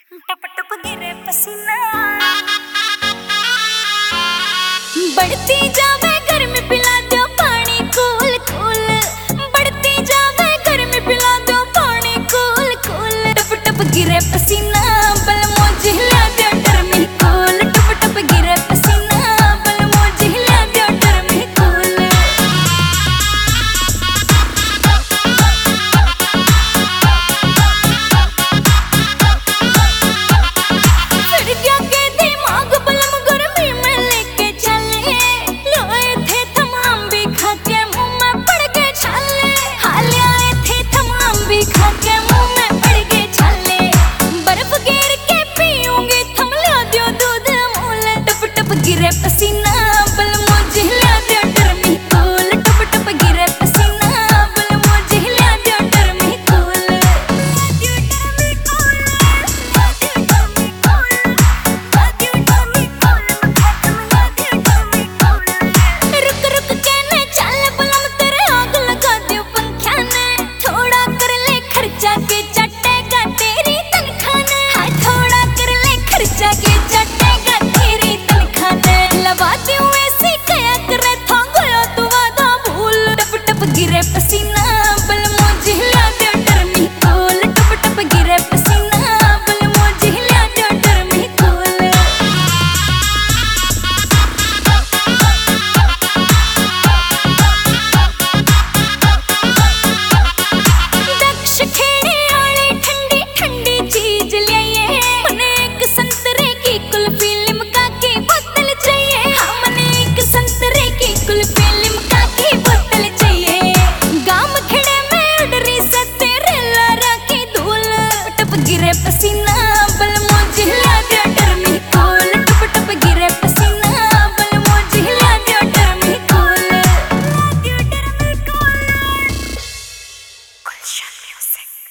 टप टप गिरे पसीना, बढ़ती जावे गर्मी पिला दो पानी कूल कूल, बढ़ती जावे गर्मी पिला दो पानी कूल कूल, टप टप गिरे पसीना।